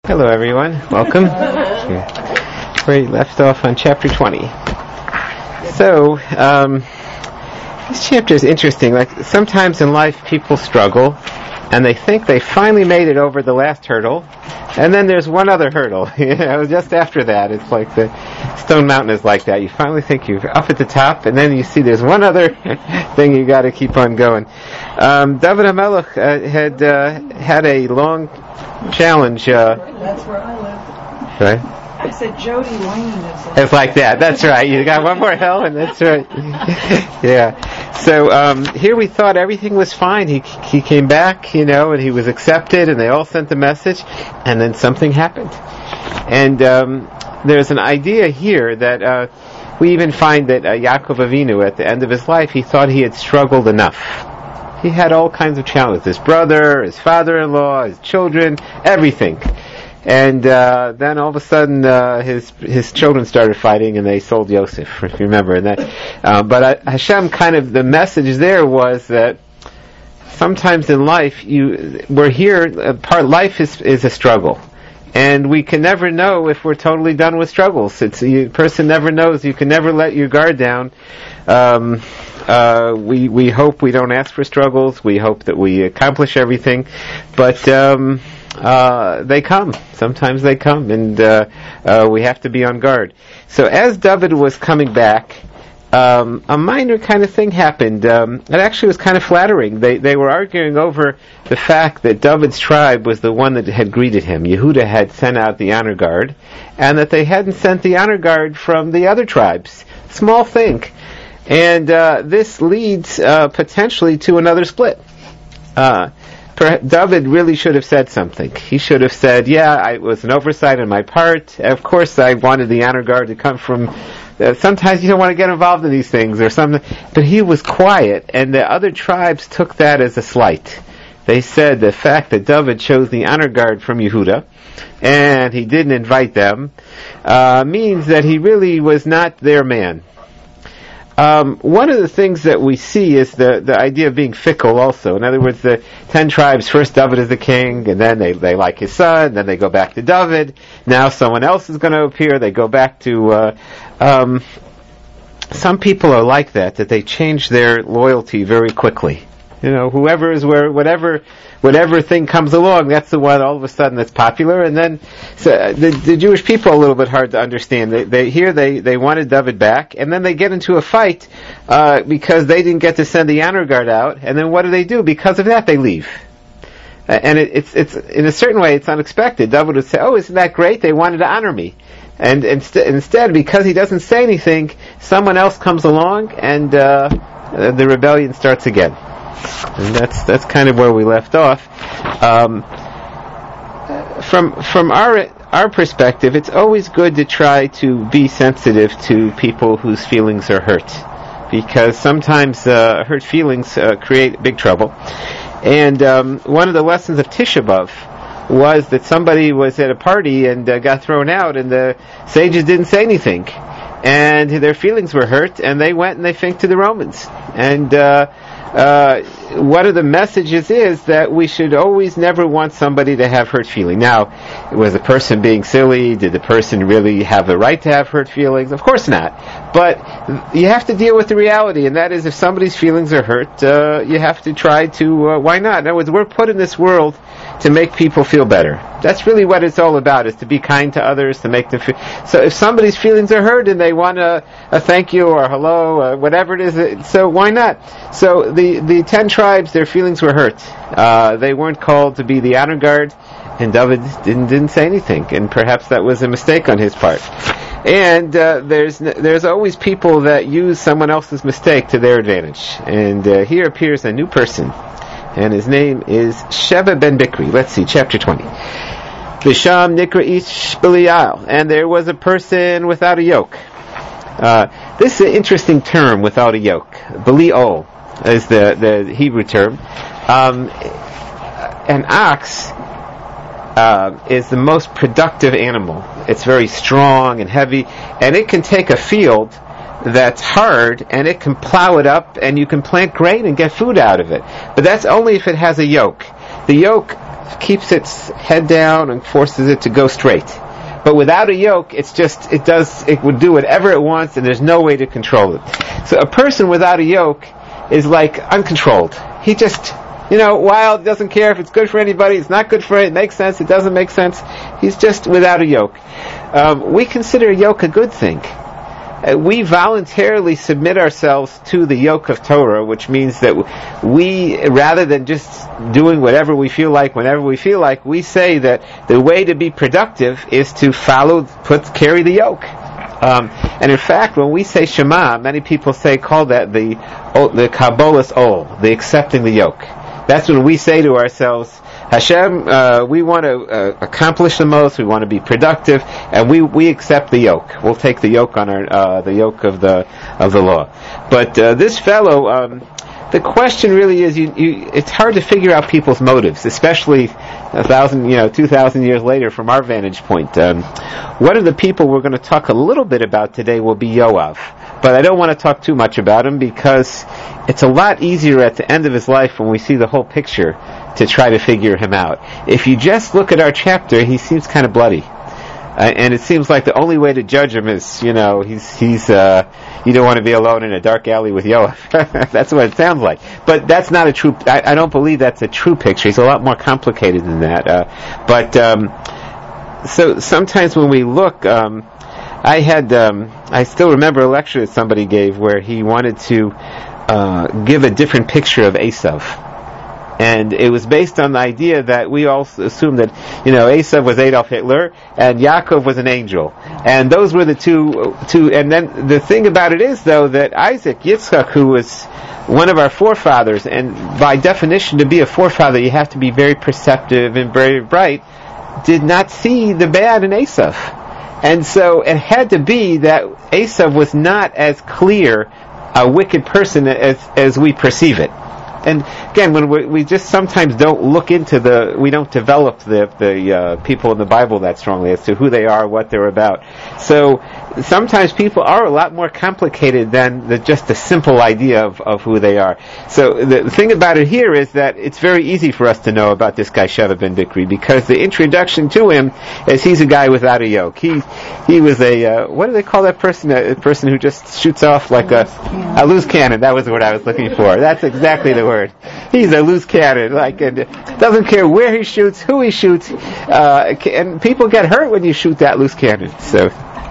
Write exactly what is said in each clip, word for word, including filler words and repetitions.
Hello everyone, welcome. We left off on chapter twenty. So, um, this chapter is interesting. Like, sometimes in life people struggle, and they think they finally made it over the last hurdle, and then there's one other hurdle. You know, just after that, it's like the Stone Mountain is like that. You finally think you're up at the top, and then you see there's one other thing you got to keep on going. Um, David HaMelech uh, had uh, had a long challenge. Uh, That's where I live. Right? I said Jody Lane is like It's like that. That's right. You got one more hill, and that's right. Yeah. So um, here we thought everything was fine. He he came back, you know, and he was accepted, and they all sent the message, and then something happened. And um, there's an idea here that uh, we even find that uh, Yaakov Avinu, at the end of his life, he thought he had struggled enough. He had all kinds of challenges. His brother, his father-in-law, his children, everything. And uh, then all of a sudden, uh, his his children started fighting, and they sold Yosef, if you remember. And that, uh, but uh, Hashem, kind of the message there was that sometimes in life, you we're here. Uh, part life is is a struggle, and we can never know if we're totally done with struggles. It's a person never knows. You can never let your guard down. Um, uh, we we hope we don't ask for struggles. We hope that we accomplish everything, but. Um, Uh, they come. Sometimes they come, and uh, uh, we have to be on guard. So as David was coming back, um, a minor kind of thing happened. Um, it actually was kind of flattering. They they were arguing over the fact that David's tribe was the one that had greeted him. Yehuda had sent out the honor guard, and that they hadn't sent the honor guard from the other tribes. Small thing. And uh, this leads uh, potentially to another split. Uh David really should have said something. He should have said, yeah, I, it was an oversight on my part. Of course, I wanted the honor guard to come from... Uh, sometimes you don't want to get involved in these things or something. But he was quiet, and the other tribes took that as a slight. They said the fact that David chose the honor guard from Yehuda, and he didn't invite them, uh, means that he really was not their man. Um, one of the things that we see is the, the idea of being fickle also. In other words, the ten tribes, first David is the king, and then they, they like his son, then they go back to David. Now someone else is going to appear, they go back to... Uh, um, some people are like that, that they change their loyalty very quickly. You know, whoever is where, whatever, whatever thing comes along, that's the one all of a sudden that's popular. And then, so uh, the, the Jewish people are a little bit hard to understand. They, they here they, they wanted David back, and then they get into a fight uh, because they didn't get to send the honor guard out. And then what do they do? Because of that, they leave. Uh, and it, it's it's in a certain way, it's unexpected. David would say, "Oh, isn't that great? They wanted to honor me." And inst- instead, because he doesn't say anything, someone else comes along, and uh, the rebellion starts again. And that's that's kind of where we left off. Um, from from our our perspective, it's always good to try to be sensitive to people whose feelings are hurt, because sometimes uh, hurt feelings uh, create big trouble. And um, one of the lessons of Tisha B'Av was that somebody was at a party and uh, got thrown out, and the sages didn't say anything, and their feelings were hurt, and they went and they finked to the Romans. And uh, Uh, one of the messages is that we should always never want somebody to have hurt feeling. Now, was the person being silly? Did the person really have the right to have hurt feelings? Of course not. But you have to deal with the reality, and that is if somebody's feelings are hurt, uh, you have to try to, uh, why not? In other words, we're put in this world to make people feel better. That's really what it's all about, is to be kind to others, to make them feel... So if somebody's feelings are hurt and they want a, a thank you or hello, or whatever it is, so why not? So the, the ten tribes, their feelings were hurt. Uh, they weren't called to be the honor guard, and David didn't, didn't say anything, and perhaps that was a mistake on his part. And uh, there's there's always people that use someone else's mistake to their advantage. And uh, here appears a new person, and his name is Sheva ben Bikri. Let's see, chapter twenty. V'sham nikra ish b'lial, and there was a person without a yoke. Uh, this is an interesting term, without a yoke. B'li'ol is the, the Hebrew term. Um, an ox uh, is the most productive animal. It's very strong and heavy, and it can take a field that's hard, and it can plow it up, and you can plant grain and get food out of it. But that's only if it has a yoke. The yoke keeps its head down and forces it to go straight. But without a yoke, it's just, it does, it would do whatever it wants, and there's no way to control it. So a person without a yoke is like uncontrolled. He just, you know, wild, doesn't care if it's good for anybody, it's not good for it, it makes sense, it doesn't make sense. He's just without a yoke. Um, we consider a yoke a good thing. Uh, we voluntarily submit ourselves to the yoke of Torah, which means that we, rather than just doing whatever we feel like, whenever we feel like, we say that the way to be productive is to follow, put, carry the yoke. Um, and in fact, when we say Shema, many people say, call that the, the Kabbalah's Ol, the accepting the yoke. That's when we say to ourselves, Hashem, uh, we want to uh, accomplish the most. We want to be productive, and we, we accept the yoke. We'll take the yoke on our uh, the yoke of the of the law. But uh, this fellow, um, the question really is, you, you, it's hard to figure out people's motives, especially a thousand, you know, two thousand years later from our vantage point. Um, one of the people we're going to talk a little bit about today will be Yoav. But I don't want to talk too much about him because it's a lot easier at the end of his life when we see the whole picture to try to figure him out. If you just look at our chapter, he seems kind of bloody. Uh, and it seems like the only way to judge him is, you know, he's, he's, uh, you don't want to be alone in a dark alley with Yoav. That's what it sounds like. But that's not a true, I, I don't believe that's a true picture. He's a lot more complicated than that. Uh, but, um, so sometimes when we look, um, I had, um, I still remember a lecture that somebody gave where he wanted to uh, give a different picture of Esav. And it was based on the idea that we all assume that, you know, Esav was Adolf Hitler and Yaakov was an angel. And those were the two, two, and then the thing about it is, though, that Isaac, Yitzchak, who was one of our forefathers, and by definition to be a forefather you have to be very perceptive and very bright, did not see the bad in Esav. And so it had to be that Esav was not as clear a wicked person as as we perceive it. And again, when we, we just sometimes don't look into the, we don't develop the the uh, people in the Bible that strongly as to who they are, what they're about. So sometimes people are a lot more complicated than the, just the simple idea of, of who they are. So the thing about it here is that it's very easy for us to know about this guy Sheva ben Bikri because the introduction to him is he's a guy without a yoke. He he was a uh, what do they call that person? A, a person who just shoots off like a a loose cannon. That was the word I was looking for. That's exactly the word. He's a loose cannon, like, and doesn't care where he shoots, who he shoots, uh, and people get hurt when you shoot that loose cannon. So,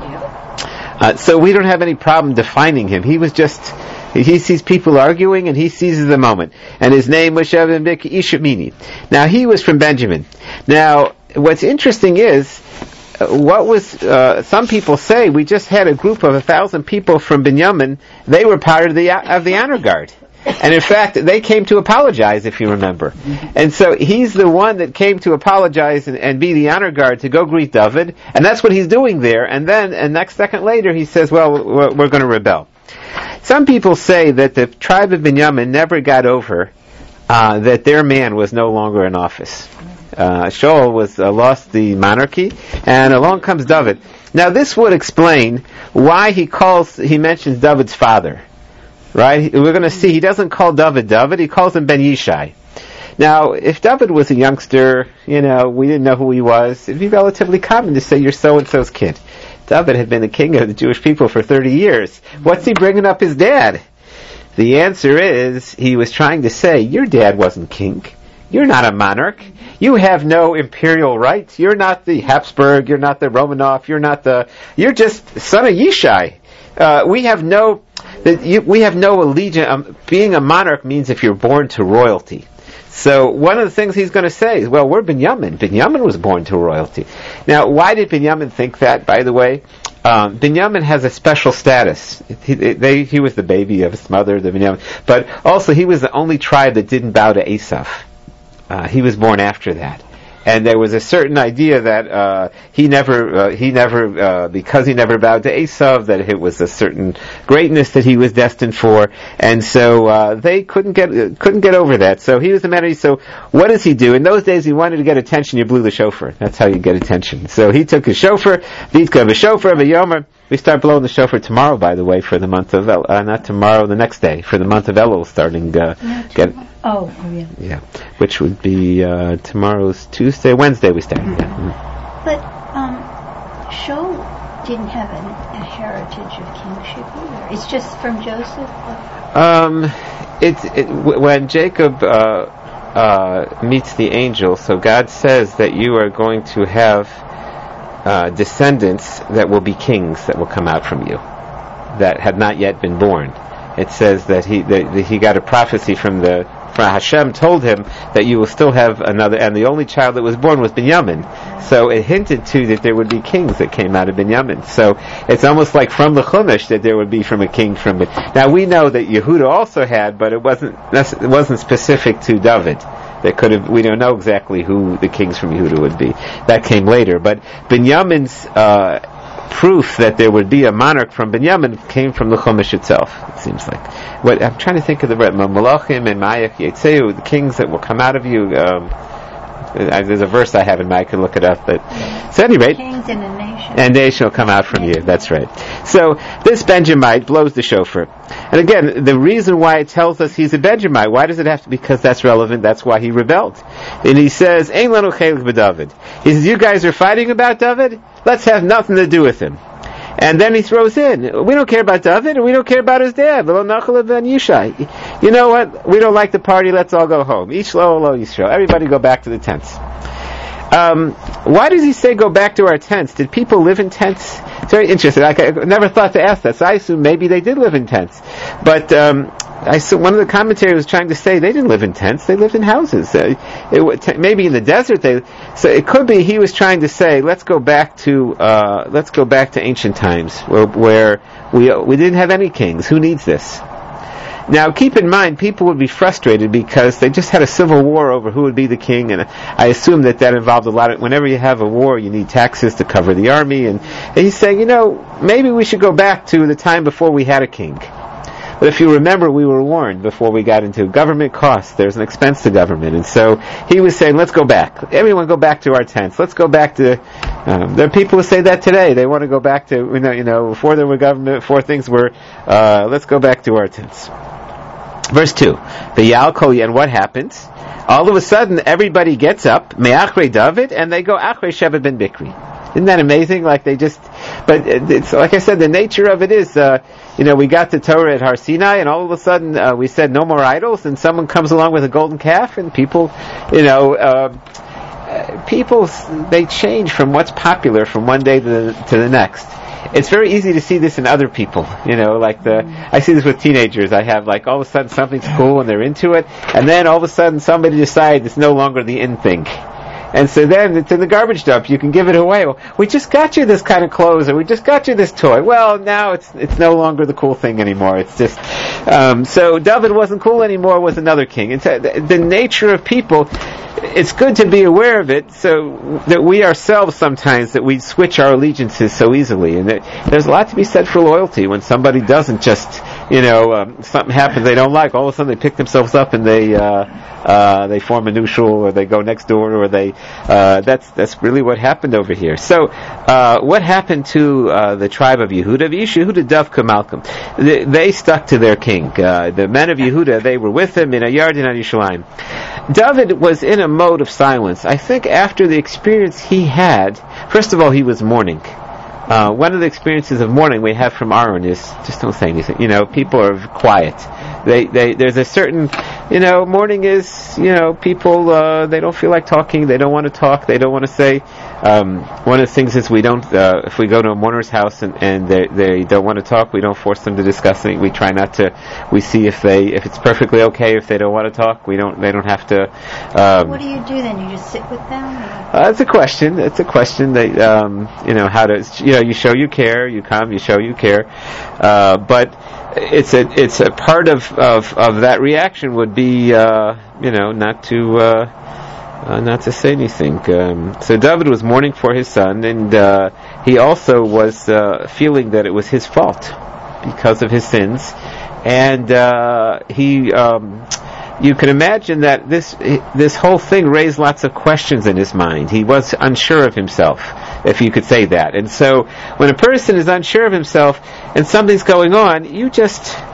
uh, so we don't have any problem defining him. He was just, he sees people arguing and he seizes the moment. And his name was Sheva ben Bikri Ishmini. Now he was from Benjamin. Now what's interesting is, what was, uh, some people say we just had a group of a thousand people from Binyamin. They were part of the of the honor guard. And in fact, they came to apologize, if you remember. And so he's the one that came to apologize and, and be the honor guard to go greet David. And that's what he's doing there. And then, and next second later, he says, well, we're, we're going to rebel. Some people say that the tribe of Binyamin never got over uh, that their man was no longer in office. Uh, Shaul was uh, lost the monarchy, and along comes David. Now this would explain why he calls, he mentions David's father. Right? We're going to see he doesn't call David David, he calls him Ben Yishai. Now, if David was a youngster, you know, we didn't know who he was, it'd be relatively common to say you're so-and-so's kid. David had been the king of the Jewish people for thirty years. What's he bringing up his dad? The answer is, he was trying to say, your dad wasn't king. You're not a monarch. You have no imperial rights. You're not the Habsburg, you're not the Romanov, you're not the, you're just son of Yishai. Uh, we have no, we have no allegiance. Um, being a monarch means if you're born to royalty. So one of the things he's going to say is, well, we're Binyamin. Binyamin was born to royalty. Now, why did Binyamin think that, by the way? Um, Binyamin has a special status. He, they, he was the baby of his mother, the Binyamin. But also, he was the only tribe that didn't bow to Esav. Uh, he was born after that. And there was a certain idea that uh, he never, uh, he never, uh, because he never bowed to Esav, that it was a certain greatness that he was destined for, and so uh, they couldn't get uh, couldn't get over that. So he was the man. So what does he do? In those days, he wanted to get attention. You blew the shofar. That's how you get attention. So he took his shofar, Vitka v'shofar v'yomer. We start blowing the shofar tomorrow, by the way, for the month of El, uh, not tomorrow, the next day, for the month of Elul, starting uh, get. Oh, oh yeah. Yeah, which would be uh, tomorrow's Tuesday, Wednesday we start. Mm-hmm. Yeah. Mm. But um, Shaul didn't have an, a heritage of kingship either. It's just from Joseph. Um, it's it, w- when Jacob uh, uh, meets the angel. So God says that you are going to have uh, descendants that will be kings that will come out from you, that have not yet been born. It says that he that, that he got a prophecy from the from Hashem told him that you will still have another, and the only child that was born was Binyamin. So it hinted to that there would be kings that came out of Binyamin. So it's almost like from the Chumash that there would be from a king from it. Now we know that Yehuda also had, but it wasn't it wasn't specific to David. They could have. We don't know exactly who the kings from Yehuda would be. That came later, but Binyamin's uh, proof that there would be a monarch from Binyamin came from the Chumash itself. It seems like. What I'm trying to think of the Malachim and Ma'ayach Yetzeu, the kings that will come out of you. Um, there's a verse I have in mind. I can look it up. But so, at any rate, kings in a nation, and they shall come out from you. That's right. So this Benjamite blows the shofar, and again, the reason why it tells us he's a Benjamite. Why does it have to? Because that's relevant. That's why he rebelled. And he says, "Ein lanu chelik b'David." He says, "You guys are fighting about David. Let's have nothing to do with him." And then he throws in, we don't care about David, and we don't care about his dad. You know what? We don't like the party, let's all go home. Each lo lo Yisrael. Everybody go back to the tents. Um, why does he say go back to our tents? Did people live in tents? It's very interesting. I, I never thought to ask that, so I assume maybe they did live in tents. But um, I saw one of the commentators was trying to say they didn't live in tents; they lived in houses. Uh, it, t- maybe in the desert. They so it could be he was trying to say let's go back to uh, let's go back to ancient times where, where we we didn't have any kings. Who needs this? Now, keep in mind, people would be frustrated because they just had a civil war over who would be the king, and I assume that that involved a lot of, whenever you have a war, you need taxes to cover the army, and, and he's saying, you know, maybe we should go back to the time before we had a king. But if you remember, we were warned before we got into government costs. There's an expense to government. And so he was saying, let's go back. Everyone go back to our tents. Let's go back to... Um, there are people who say that today. They want to go back to, you know, you know before there were government, before things were... Uh, let's go back to our tents. Verse two. V'yal kol, and what happens? All of a sudden, everybody gets up, me'achrei David, and they go achrei Sheva ben Bikri. Isn't that amazing? Like they just, but it's, like I said, the nature of it is, uh, you know, we got the Torah at Har Sinai, and all of a sudden uh, we said no more idols, and someone comes along with a golden calf, and people, you know, uh, people they change from what's popular from one day to the, to the next. It's very easy to see this in other people, you know, like the, I see this with teenagers. I have like all of a sudden something's cool and they're into it, and then all of a sudden somebody decides it's no longer the in thing. And so then it's in the garbage dump. You can give it away. Well, we just got you this kind of clothes, or we just got you this toy. Well, now it's it's no longer the cool thing anymore. It's just um, so David wasn't cool anymore with another king. And so the, the nature of people, it's good to be aware of it, so that we ourselves sometimes that we switch our allegiances so easily. And that there's a lot to be said for loyalty when somebody doesn't just, you know, um, something happens they don't like. All of a sudden they pick themselves up and they. Uh, Uh, they form a neutral, or they go next door, or they, uh, that's, that's really what happened over here. So, uh, what happened to, uh, the tribe of Yehuda? Yehuda Davka Malcolm. They, they stuck to their king. Uh, the men of Yehuda, they were with him in a Yardin on Yerushalayim. David was in a mode of silence. I think after the experience he had, first of all, he was mourning. Uh, one of the experiences of mourning we have from Aaron is just don't say anything. You know, people are quiet. They, they, there's a certain, you know, mourning is, you know, people, uh, they don't feel like talking, they don't want to talk, they don't want to say. Um, one of the things is we don't, uh, if we go to a mourner's house and, and they, they don't want to talk, we don't force them to discuss it. We try not to, we see if they, if it's perfectly okay if they don't want to talk, we don't, they don't have to, um, what do you do then? You just sit with them? Uh, that's a question, it's a question that, um, you know, how to, you know, you show you care, you come, you show you care, uh, but it's a, it's a part of, of, of that reaction would be, uh, you know, not to, uh, Uh, not to say anything. Um, so David was mourning for his son, and uh, he also was uh, feeling that it was his fault because of his sins. And uh, he, um, you can imagine that this this whole thing raised lots of questions in his mind. He was unsure of himself, if you could say that. And so, when a person is unsure of himself and something's going on, you just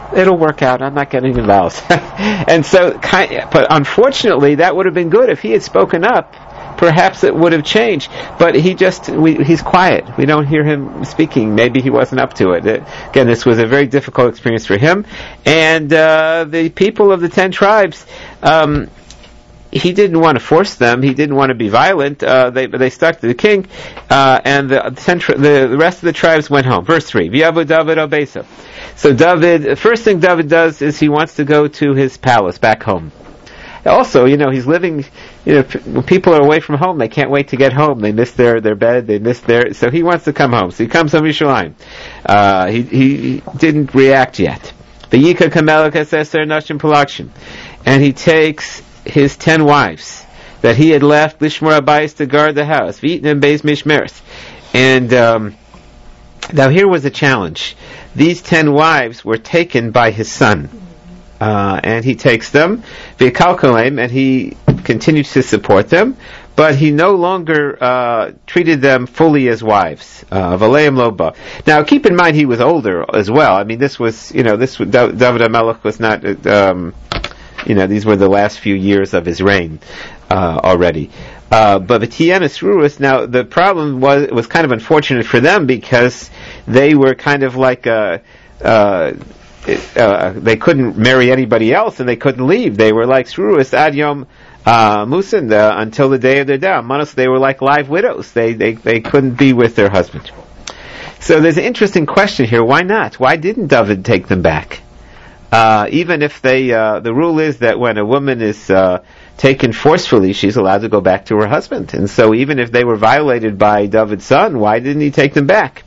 it'll work out. I'm not getting involved. And so, but unfortunately, that would have been good if he had spoken up. Perhaps it would have changed, but he just, we, he's quiet. We don't hear him speaking. Maybe he wasn't up to it. It again, this was a very difficult experience for him. And uh, the people of the ten tribes, um, he didn't want to force them. He didn't want to be violent. Uh, they they stuck to the king, uh, and the, the the rest of the tribes went home. Verse three, V'yavu David Obesa. So David, the first thing David does is he wants to go to his palace back home. Also, you know, he's living, you know, when people are away from home, they can't wait to get home. They miss their, their bed, they miss their, so he wants to come home. So he comes home to Yerushalayim. Uh, he, he didn't react yet. The Yika Kamelech Eser Nashim Palakshim. And he takes his ten wives that he had left Lishmor Abayis to guard the house. V'yitnem Beis Mishmeres. And, um, now here was a challenge. These ten wives were taken by his son. Uh, and he takes them, v'yikalkalem, and he continues to support them, but he no longer uh, treated them fully as wives. Uh, V'aleim loba. Now, keep in mind he was older as well. I mean, this was, you know, this was, David HaMelech was not, um, you know, these were the last few years of his reign uh, already. Uh, but the Tiyanis Ruris, now the problem was, it was kind of unfortunate for them because they were kind of like a, uh, Uh, they couldn't marry anybody else, and they couldn't leave. They were like Sruas ad yom uh, musin uh, until the day of their death. Manos, they were like live widows. They, they they couldn't be with their husband. So there's an interesting question here. Why not? Why didn't David take them back? Uh, even if they, uh, the rule is that when a woman is uh, taken forcefully, she's allowed to go back to her husband. And so even if they were violated by David's son, why didn't he take them back?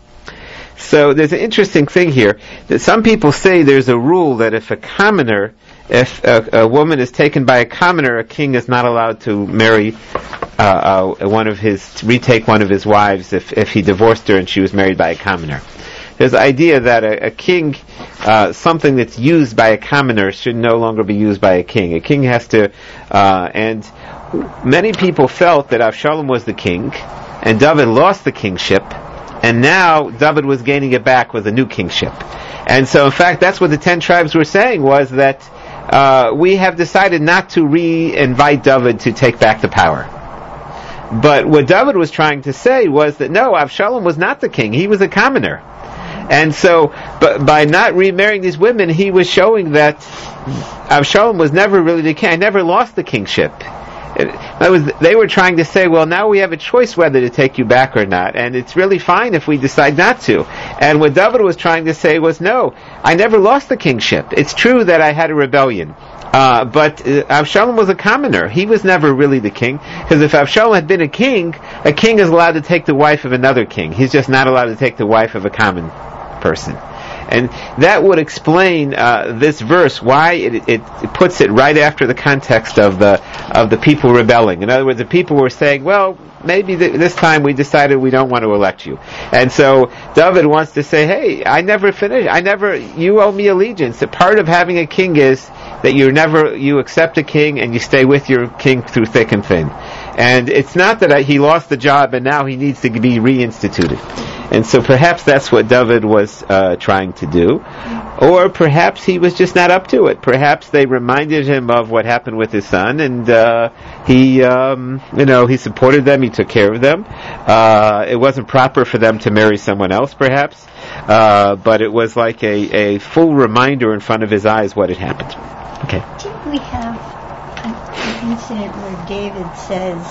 So there's an interesting thing here that some people say there's a rule that if a commoner, if a, a woman is taken by a commoner, a king is not allowed to marry uh, uh, one of his, retake one of his wives if, if he divorced her and she was married by a commoner. There's the idea that a, a king, uh, something that's used by a commoner should no longer be used by a king. A king has to, uh, and many people felt that Avshalom was the king, and David lost the kingship, and now David was gaining it back with a new kingship. And so, in fact, that's what the ten tribes were saying, was that uh, we have decided not to re-invite David to take back the power. But what David was trying to say was that no, Avshalom was not the king, he was a commoner. And so, but by not remarrying these women, he was showing that Avshalom was never really the king, I never lost the kingship. It was, they were trying to say, well, now we have a choice whether to take you back or not, and it's really fine if we decide not to. And what David was trying to say was, no, I never lost the kingship. It's true that I had a rebellion, uh, but uh, Avshalom was a commoner. He was never really the king, because if Avshalom had been a king, a king is allowed to take the wife of another king. He's just not allowed to take the wife of a common person. And that would explain uh, this verse, why it, it, it puts it right after the context of the of the people rebelling. In other words, the people were saying, well, maybe th- this time we decided we don't want to elect you. And so David wants to say, hey, I never finished. I never, you owe me allegiance. A part of having a king is that you never, you accept a king and you stay with your king through thick and thin. And it's not that I, he lost the job and now he needs to be reinstituted. And so perhaps that's what David was uh, trying to do. Or perhaps he was just not up to it. Perhaps they reminded him of what happened with his son, and uh, he, um, you know, he supported them, he took care of them. Uh, it wasn't proper for them to marry someone else, perhaps. Uh, but it was like a, a full reminder in front of his eyes what had happened. Okay. Didn't we have an incident where David says,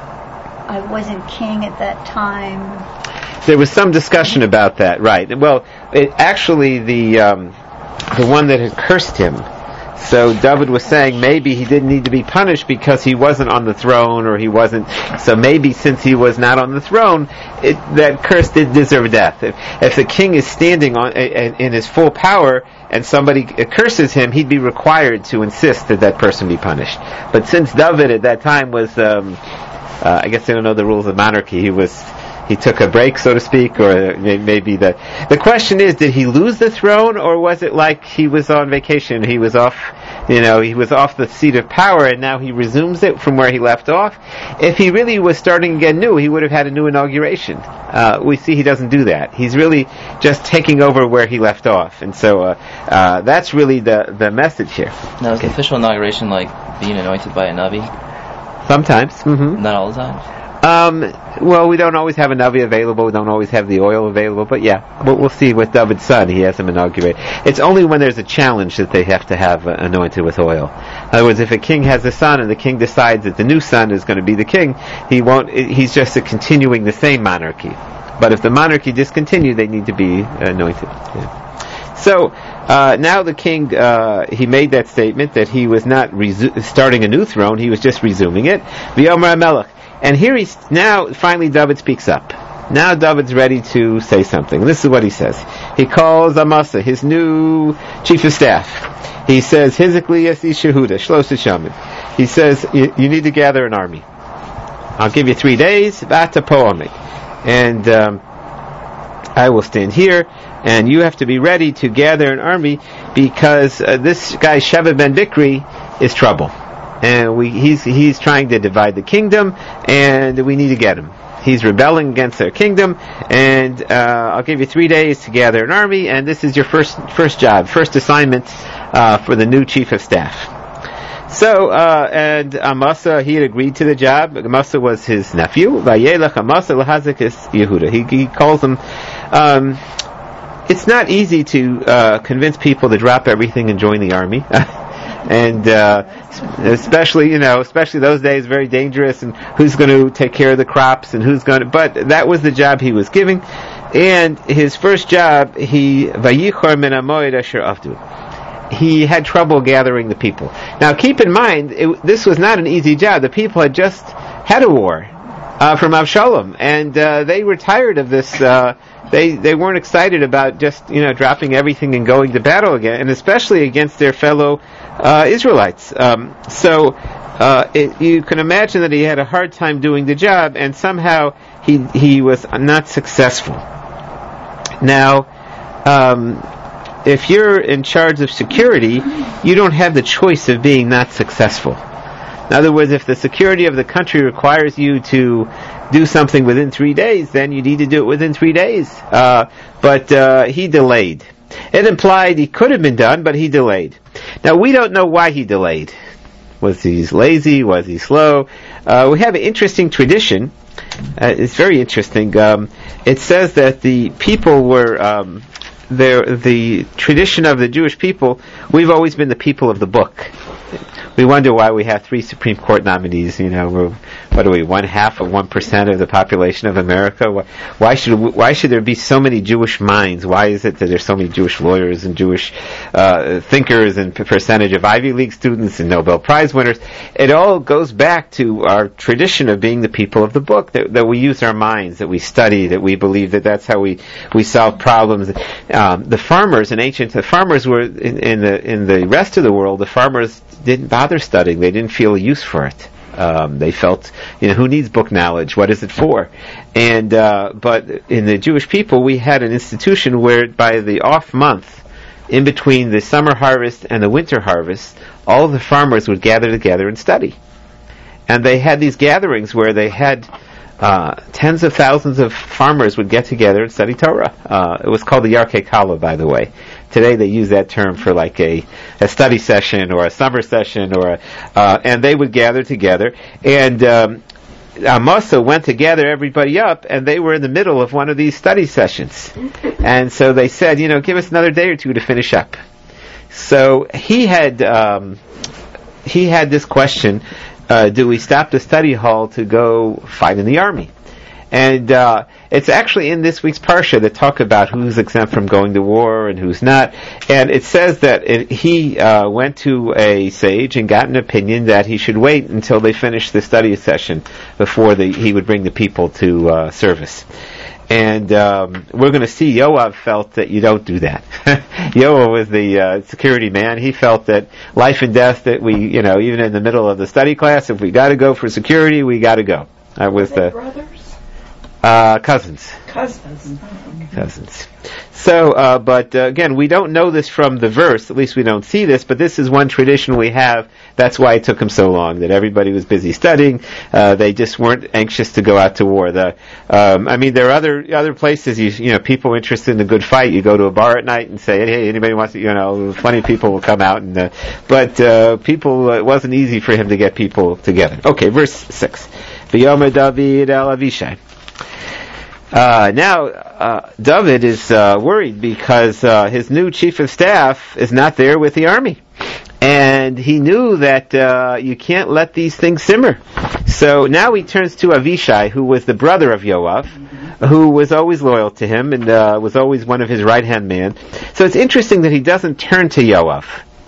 I wasn't king at that time? There was some discussion about that, right? Well, it, actually, the um, the one that had cursed him. So David was saying maybe he didn't need to be punished because he wasn't on the throne, or he wasn't. So maybe since he was not on the throne, it, that curse did deserve death. If, if the king is standing on in, in his full power and somebody curses him, he'd be required to insist that that person be punished. But since David at that time was, um, uh, I guess they don't know the rules of monarchy, he was. He took a break, so to speak, or maybe that. The question is, did he lose the throne, or was it like he was on vacation, he was off you know, he was off the seat of power and now he resumes it from where he left off. If he really was starting again new, he would have had a new inauguration. Uh, we see he doesn't do that. He's really just taking over where he left off. And so uh, uh, that's really the, the message here. Now, is the official inauguration like being anointed by a Navi? Sometimes. Mm-hmm. Not all the time? Um, well, we don't always have a Navi available. We don't always have the oil available. But yeah, we'll, we'll see with David's son. He has him inaugurated. It's only when there's a challenge that they have to have uh, anointed with oil. In other words, if a king has a son and the king decides that the new son is going to be the king, he won't. He's just a continuing the same monarchy. But if the monarchy discontinued, they need to be anointed. Yeah. So uh, now the king, uh, he made that statement that he was not resu- starting a new throne. He was just resuming it. V'yomer HaMelech. And here he's, now finally David speaks up. Now David's ready to say something. This is what he says. He calls Amasa, his new chief of staff. He says, Hizikli Yasi Shehuda, Shlosh Shaman. He says, you, you need to gather an army. I'll give you three days, Vata Po'ame. And um, I will stand here, and you have to be ready to gather an army because uh, this guy, Sheva ben Bikri, is trouble. And we, he's he's trying to divide the kingdom, and we need to get him. He's rebelling against their kingdom, and uh, I'll give you three days to gather an army, and this is your first first job, first assignment uh, for the new chief of staff. So, uh, and Amasa, he had agreed to the job. Amasa was his nephew. Vayelech Amasa l'hazik is Yehuda. He, he calls him. Um, it's not easy to uh, convince people to drop everything and join the army. And uh, especially, you know, especially those days, very dangerous. And who's going to take care of the crops, and who's going to? But that was the job he was giving. And his first job, he vayichor min hamoed asher avdu. He had trouble gathering the people. Now, keep in mind, it, this was not an easy job. The people had just had a war uh, from Avshalom, and uh, they were tired of this. Uh, They they weren't excited about just, you know, dropping everything and going to battle again, and especially against their fellow uh, Israelites. Um, so uh, it, you can imagine that he had a hard time doing the job, and somehow he he was not successful. Now, um, if you're in charge of security, you don't have the choice of being not successful. In other words, if the security of the country requires you to do something within three days, then you need to do it within three days. Uh, but uh, he delayed. It implied he could have been done, but he delayed. Now, we don't know why he delayed. Was he lazy? Was he slow? Uh, we have an interesting tradition. Uh, it's very interesting. Um, it says that the people were... Um, the tradition of the Jewish people, we've always been the people of the book. We wonder why we have three Supreme Court nominees. You know, we're, what are we? One half of one percent of the population of America. Why, why should why should there be so many Jewish minds? Why is it that there's so many Jewish lawyers and Jewish uh, thinkers and p- percentage of Ivy League students and Nobel Prize winners? It all goes back to our tradition of being the people of the book. That, that we use our minds, that we study, that we believe that that's how we we solve problems. Um, the farmers in ancient the farmers were in, in the in the rest of the world. The farmers didn't bother studying. They didn't feel a use for it. Um, they felt, you know, who needs book knowledge? What is it for? And uh, but in the Jewish people, we had an institution where by the off month, in between the summer harvest and the winter harvest, all of the farmers would gather together and study. And they had these gatherings where they had uh, tens of thousands of farmers would get together and study Torah. Uh, it was called the Yarkei Kala, by the way. Today they use that term for like a, a study session or a summer session, or a, uh, and they would gather together. And um, Amasa went to gather everybody up, and they were in the middle of one of these study sessions. And so they said, you know, give us another day or two to finish up. So he had um, he had this question: uh, do we stop the study hall to go fight in the army? And uh, it's actually in this week's Parsha that talk about who's exempt from going to war and who's not. And it says that it, he uh, went to a sage and got an opinion that he should wait until they finished the study session before the, he would bring the people to uh, service. And um, we're going to see Yoav felt that you don't do that. Yoav was the uh, security man. He felt that life and death, that we, you know, even in the middle of the study class, if we got to go for security, we got to go. That was the brothers? Uh, cousins. Cousins. Cousins. So, uh, but uh, again, we don't know this from the verse. At least we don't see this. But this is one tradition we have. That's why it took him so long. That everybody was busy studying. Uh, they just weren't anxious to go out to war. The, um, I mean, there are other other places. You, you know, people interested in a good fight. You go to a bar at night and say, "Hey, anybody wants to?" You know, plenty of people will come out. And uh, but uh, people, uh, it wasn't easy for him to get people together. Okay, verse six. V'yomer David el Avishai. Uh, now, uh, David is uh, worried because uh, his new chief of staff is not there with the army. And he knew that uh, you can't let these things simmer. So now he turns to Avishai, who was the brother of Yoav, who was always loyal to him and uh, was always one of his right-hand men. So it's interesting that he doesn't turn to Yoav.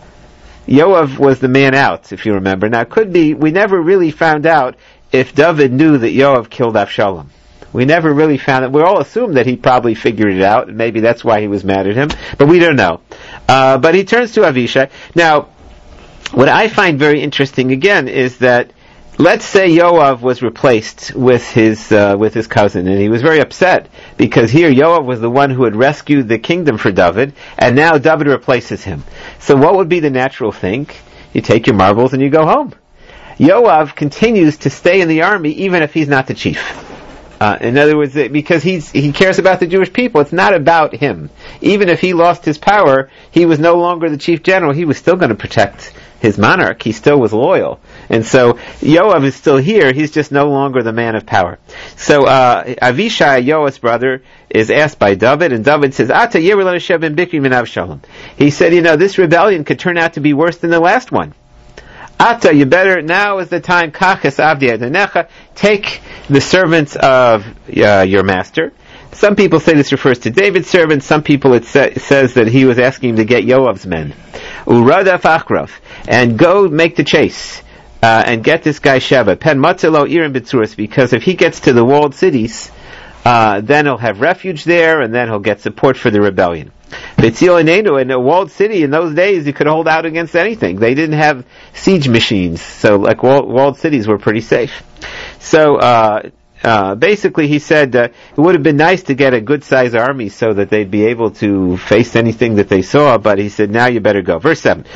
Yoav was the man out, if you remember. Now, it could be, we never really found out if David knew that Yoav killed Avshalom. We never really found it. We all assumed that he probably figured it out, and maybe that's why he was mad at him, but we don't know. Uh, but he turns to Avishai. Now, what I find very interesting, again, is that let's say Yoav was replaced with his uh, with his cousin, and he was very upset, because here Yoav was the one who had rescued the kingdom for David, and now David replaces him. So what would be the natural thing? You take your marbles and you go home. Yoav continues to stay in the army even if he's not the chief. Uh, in other words, because he's, he cares about the Jewish people. It's not about him. Even if he lost his power, he was no longer the chief general. He was still going to protect his monarch. He still was loyal. And so, Yoav is still here. He's just no longer the man of power. So, uh, Avishai, Yoav's brother, is asked by David, and David says, Ata Yerul Hashem ben Bikri min Avshalom. He said, you know, this rebellion could turn out to be worse than the last one. Ata, you better, now is the time, kachas avdi adonecha, take the servants of uh, your master. Some people say this refers to David's servants. Some people it sa- says that he was asking him to get Yoav's men. Uradaf achrav, and go make the chase, uh, and get this guy Sheva. Pen matzelo irim betzuris, because if he gets to the walled cities, uh, then he'll have refuge there, and then he'll get support for the rebellion. In a walled city in those days, you could hold out against anything. They didn't have siege machines, so like walled, walled cities were pretty safe. So uh, uh, basically, he said uh, it would have been nice to get a good-sized army so that they'd be able to face anything that they saw. But he said, now you better go. Verse seven.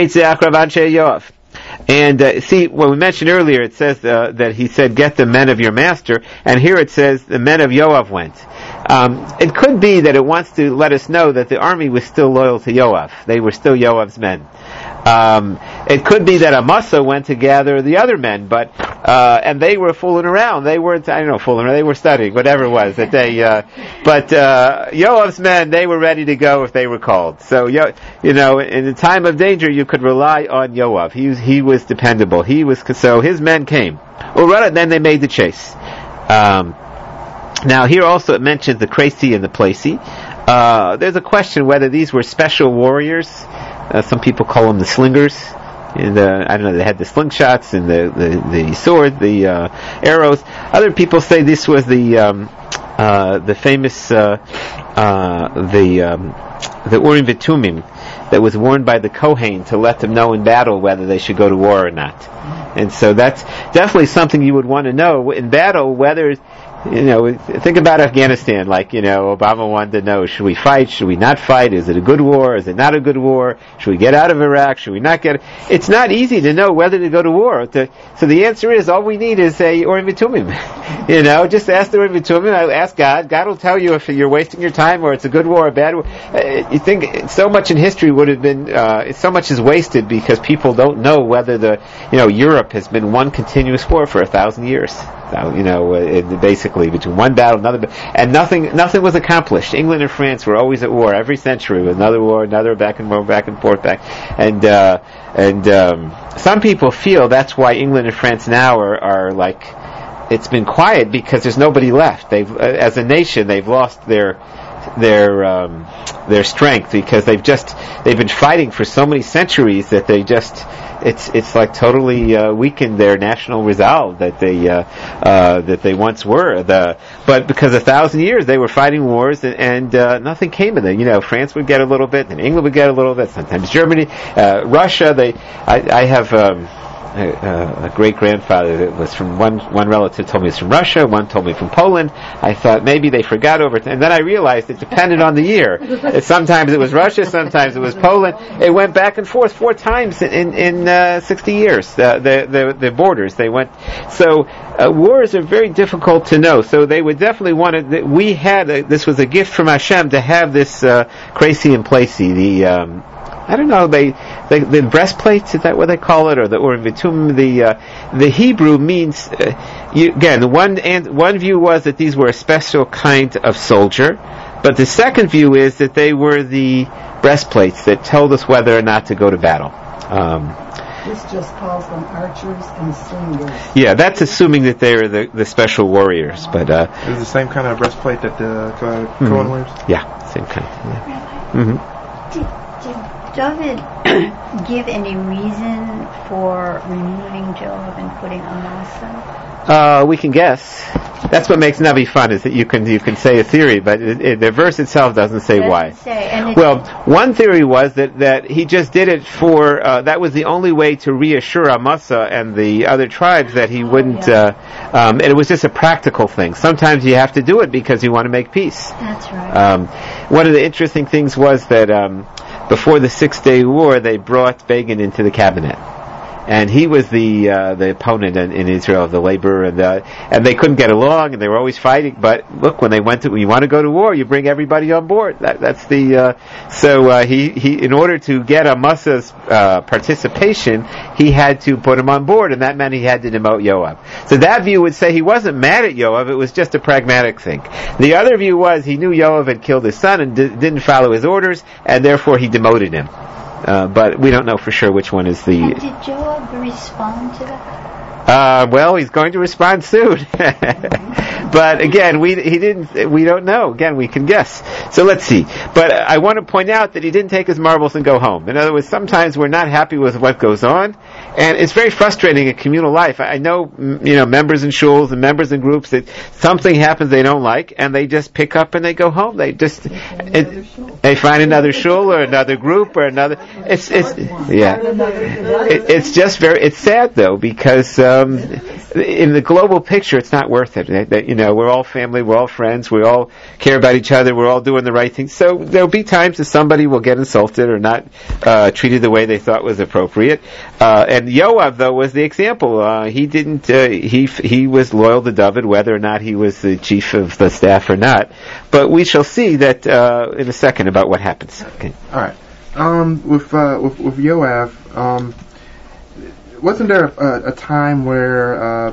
And uh, see, when we mentioned earlier, it says uh, that he said, get the men of your master, and here it says the men of Yoav went. Um, it could be that it wants to let us know that the army was still loyal to Yoav. They were still Yoav's men. Um, it could be that Amasa went to gather the other men, but uh, and they were fooling around. They weren't, I don't know, fooling around. They were studying, whatever it was that they. Uh, but uh, Yoav's men, they were ready to go if they were called. So you know, in the time of danger, you could rely on Yoav. He was, he was dependable. He was so his men came. Well, then they made the chase. Um, now here also it mentions the Krasi and the Placi. Uh, there's a question whether these were special warriors. Uh, some people call them the slingers. And the, I don't know, they had the slingshots and the, the, the sword, the uh, arrows. Other people say this was the um, uh, the famous uh, uh, the um, the Urim V'Tumim that was worn by the Kohen to let them know in battle whether they should go to war or not. And so that's definitely something you would want to know in battle, whether, you know, think about Afghanistan, like, you know, Obama wanted to know, should we fight, should we not fight, is it a good war, is it not a good war, should we get out of Iraq, should we not get, it's not easy to know whether to go to war. To, so the answer is, all we need is a Urim V'Tumim. You know, just ask the Urim V'Tumim, ask God, God will tell you if you're wasting your time or it's a good war or a bad war. Uh, you think so much in history would have been, uh, so much is wasted because people don't know whether the, you know, Europe has been one continuous war for a thousand years. Uh, you know, uh, basically between one battle, another, and nothing, nothing was accomplished. England and France were always at war every century, with another war, another back and forth, back and forth, back, and uh, and um, some people feel that's why England and France now are, are like, it's been quiet because there's nobody left. They've, uh, as a nation, they've lost their their um, their strength because they've just they've been fighting for so many centuries that they just. It's it's like totally uh, weakened their national resolve that they uh, uh, that they once were. The but because a thousand years they were fighting wars and, and uh, nothing came of them. You know, France would get a little bit, and England would get a little bit. Sometimes Germany, uh, Russia. They I, I have um, a, a great grandfather that was from one one relative told me it's from Russia, one told me from Poland. I thought maybe they forgot over, and then I realized it depended on the year. It, sometimes it was Russia, sometimes it was Poland. It went back and forth four times in in uh, sixty years. Uh, the the the borders they went. So uh, wars are very difficult to know. So they would definitely want to. We had a, this was a gift from Hashem to have this uh, Crazy and Placey, the. Um, I don't know. They, they, the breastplates, is that what they call it, or the or bitum? The uh, the Hebrew means uh, you, again. One and one view was that these were a special kind of soldier, but the second view is that they were the breastplates that told us whether or not to go to battle. Um, This just calls them archers and slingers. yeah, that's assuming that they are the, the special warriors, but uh, It's the same kind of breastplate that the uh, mm-hmm. Cohen wears. Yeah, same kind. Yeah. Mm-hmm. Did, did David give any reason for removing Joab and putting Amasa? Uh, we can guess. That's what makes Navi fun, is that you can you can say a theory, but it, it, the verse itself doesn't say Doesn't why. say, and it- Well, one theory was that, that he just did it for, uh, that was the only way to reassure Amasa and the other tribes that he wouldn't, yeah. uh, um, and it was just a practical thing. Sometimes you have to do it because you want to make peace. That's right. Um, one of the interesting things was that um, before the Six Day War, they brought Begin into the cabinet, and he was the uh, the opponent in, in Israel of the labor, and uh, and they couldn't get along, and they were always fighting. But look, when they went to, when you want to go to war, you bring everybody on board. That, that's the uh, so uh, he he in order to get Amasa's uh, participation, he had to put him on board, and that meant he had to demote Yoav. So that view would say he wasn't mad at Yoav; it was just a pragmatic thing. The other view was he knew Yoav had killed his son and di- didn't follow his orders, and therefore he demoted him. Uh, but we don't know for sure which one is the. And did Joab respond to that? Uh, well, he's going to respond soon. But again, we he didn't. We don't know. Again, we can guess. So let's see. But I want to point out that he didn't take his marbles and go home. In other words, sometimes we're not happy with what goes on, and it's very frustrating in communal life. I know, you know, members in shuls and members in groups that something happens they don't like, and they just pick up and they go home. They just it, they find another shul or another group or another. It's it's yeah. It, it's just very. It's sad though, because um, in the global picture, it's not worth it. That, that, you know, we're all family, we're all friends, we all care about each other, we're all doing the right thing. So there'll be times that somebody will get insulted or not uh, treated the way they thought was appropriate. Uh, and Yoav, though, was the example. Uh, he didn't. Uh, he he was loyal to David, whether or not he was the chief of the staff or not. But we shall see that uh, in a second about what happens. Okay. All right. Um, with uh, with with Yoav, um, wasn't there a, a time where uh,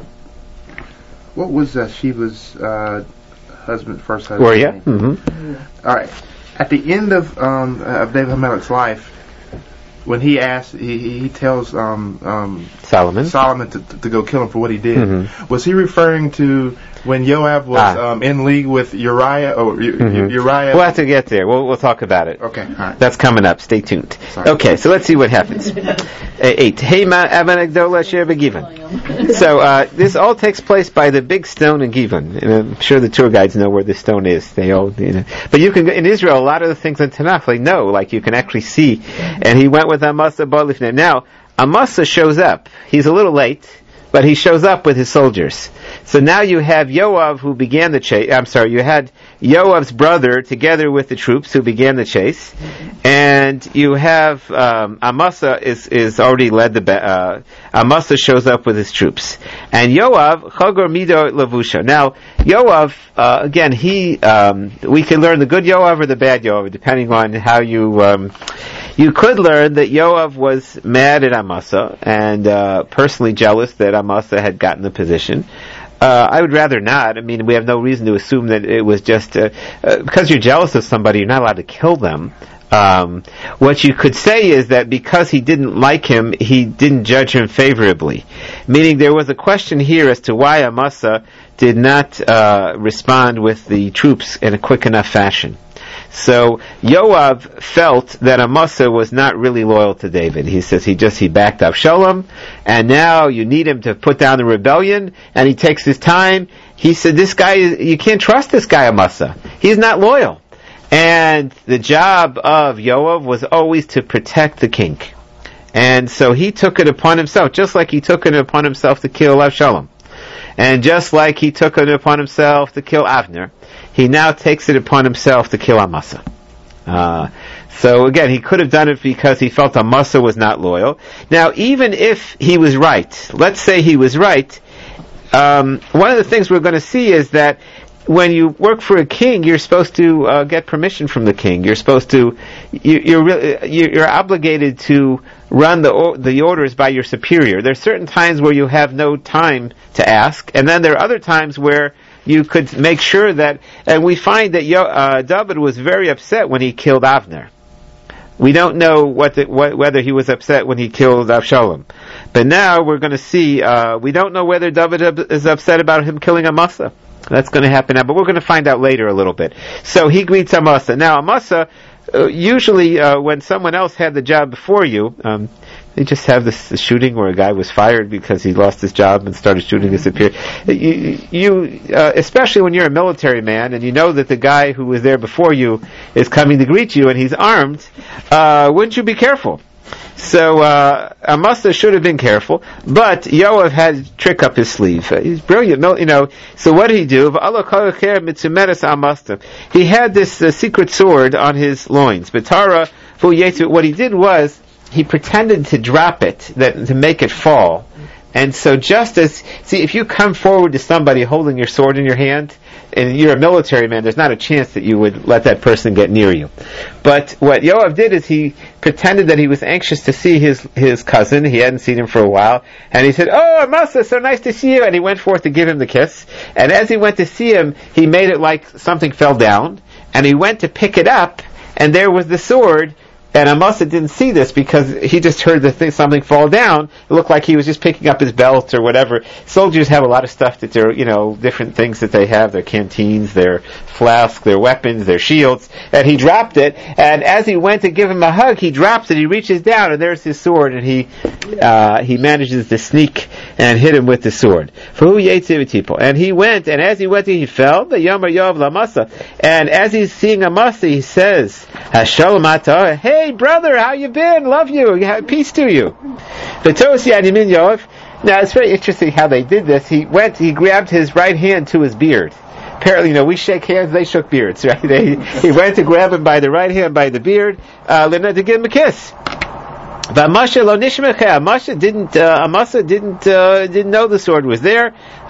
what was uh, Sheba's uh, husband, first husband? Uriah. Mm-hmm. All right. At the end of um, of David Hamelech's life, when he asks, he, he tells um, um, Solomon Solomon to, to go kill him for what he did. Mm-hmm. Was he referring to when Yoav was Ah. um, in league with Uriah? Or U- Mm-hmm. Uriah? We'll have to get there. We'll we'll talk about it. Okay. All right. That's coming up. Stay tuned. Sorry. Okay, so let's see what happens. Uh, eight. Hey, ma Abanagdola Sher Begivon. So uh, this all takes place by the big stone in Givon. And I'm sure the tour guides know where the stone is. They all, you know. But you can in Israel, a lot of the things in Tanakh, they know, like you can actually see. And he went with Amasa Balifnim. Now Amasa shows up. He's a little late, but he shows up with his soldiers. So now you have Yoav who began the chase. I'm sorry, you had Yoav's brother together with the troops who began the chase, and you have um, Amasa is is already led the. Ba- uh, Amasa shows up with his troops, and Yoav Chagor Mido Lavusha. Now Yoav, uh, again, he um, we can learn the good Yoav or the bad Yoav depending on how you. Um, You could learn that Yoav was mad at Amasa and uh, personally jealous that Amasa had gotten the position. Uh, I would rather not. I mean, we have no reason to assume that it was just uh, uh, because you're jealous of somebody, you're not allowed to kill them. Um, what you could say is that because he didn't like him, he didn't judge him favorably. Meaning there was a question here as to why Amasa did not uh, respond with the troops in a quick enough fashion. So Yoav felt that Amasa was not really loyal to David. He says he just he backed Avshalom, and now you need him to put down the rebellion, and he takes his time. He said, "This guy, you can't trust this guy Amasa. He's not loyal." And the job of Yoav was always to protect the king. And so he took it upon himself, just like he took it upon himself to kill Avshalom. And just like he took it upon himself to kill Avner, he now takes it upon himself to kill Amasa. Uh, so again, he could have done it because he felt Amasa was not loyal. Now, even if he was right, let's say he was right, um, one of the things we're going to see is that when you work for a king, you're supposed to uh, get permission from the king. You're supposed to, you, you're really, you're obligated to run the the orders by your superior. There are certain times where you have no time to ask, and then there are other times where you could make sure that. And we find that Yo, uh, David was very upset when he killed Avner. We don't know what, the, what whether he was upset when he killed Avshalom, but now we're going to see. Uh, we don't know whether David is upset about him killing Amasa. That's going to happen now, but we're going to find out later a little bit. So he greets Amasa. Now Amasa, uh, usually uh, when someone else had the job before you, um, they just have this, this shooting where a guy was fired because he lost his job and started shooting his superior. You, you uh, especially when you're a military man and you know that the guy who was there before you is coming to greet you and he's armed, uh, wouldn't you be careful? So uh, Amasa should have been careful, but Yoav had a trick up his sleeve. Uh, he's brilliant, you know. So what did he do? He had this uh, secret sword on his loins. Betara, what he did was he pretended to drop it, that to make it fall. And so just as, see, if you come forward to somebody holding your sword in your hand, and you're a military man, there's not a chance that you would let that person get near you. But what Yoav did is he pretended that he was anxious to see his his cousin. He hadn't seen him for a while. And he said, "Oh, Amasa, so nice to see you." And he went forth to give him the kiss. And as he went to see him, he made it like something fell down. And he went to pick it up, and there was the sword. And Amasa didn't see this because he just heard the thing, something fall down. It looked like he was just picking up his belt or whatever. Soldiers have a lot of stuff that they're, you know, different things that they have, their canteens, their flasks, their weapons, their shields. And he dropped it, and as he went to give him a hug, he drops it, he reaches down, and there's his sword, and he, uh, he manages to sneak and hit him with the sword. And he went, and as he went, he fell, the Yomar Yoav L'Amasa. And as he's seeing Amasa, he says, Hashalom ata, hey, Hey brother, how you been? Love you. Peace to you. Now it's very interesting how they did this. He went, he grabbed his right hand to his beard. Apparently, you know, we shake hands, they shook beards, right? They, he went to grab him by the right hand, by the beard, uh, to give him a kiss. But Amasa lo nishmech. Amasa didn't. Uh, Amasa didn't. Uh, didn't know the sword was there.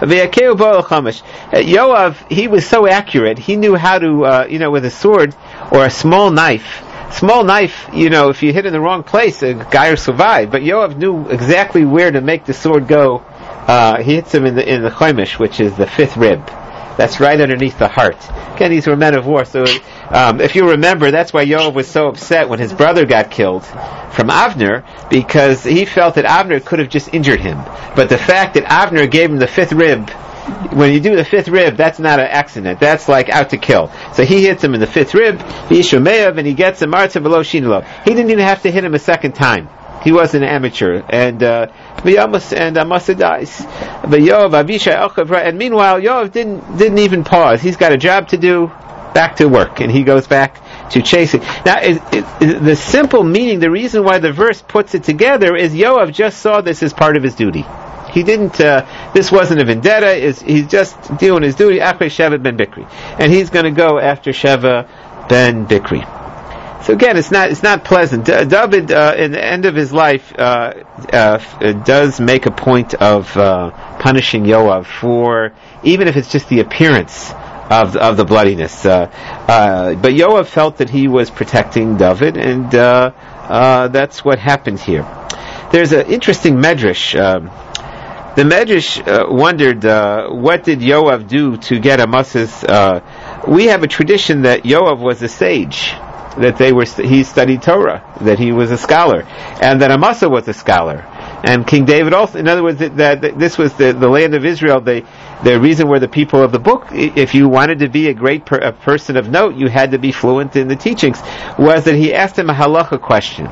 Yoav, he was so accurate. He knew how to, uh, you know, with a sword or a small knife. Small knife, you know, if you hit in the wrong place, a guy will survive. But Yoav knew exactly where to make the sword go. Uh, he hits him in the in the chomish, which is the fifth rib. That's right underneath the heart. Again, these were men of war. So, um, if you remember, that's why Yoav was so upset when his brother got killed from Avner, because he felt that Avner could have just injured him. But the fact that Avner gave him the fifth rib, when you do the fifth rib, that's not an accident. That's like out to kill. So he hits him in the fifth rib, and he gets him martza below shinelo. He didn't even have to hit him a second time. He was an amateur, and uh, and Amasa dies. But Yoav, Abishai, and meanwhile, Yoav didn't didn't even pause. He's got a job to do. Back to work, and he goes back to chasing. Now, it, it, it, the simple meaning, the reason why the verse puts it together, is Yoav just saw this as part of his duty. He didn't. Uh, this wasn't a vendetta. Is he's just doing his duty after Sheva ben Bikri, and he's going to go after Sheva ben Bikri. So again, it's not it's not pleasant. D- David, uh, in the end of his life, uh, uh, does make a point of uh, punishing Yoav for, even if it's just the appearance of of the bloodiness. Uh, uh, but Yoav felt that he was protecting David, and uh, uh, that's what happened here. There's an interesting medrash. Um, the medrash uh, wondered uh, what did Yoav do to get Amasa's. Uh, we have a tradition that Yoav was a sage. That they were, he studied Torah, that he was a scholar, and that Amasa was a scholar, and King David also. In other words, that, that, that this was the, the land of Israel. They, the reason were the people of the book. If you wanted to be a great per, a person of note, you had to be fluent in the teachings. Was that he asked him a halacha question?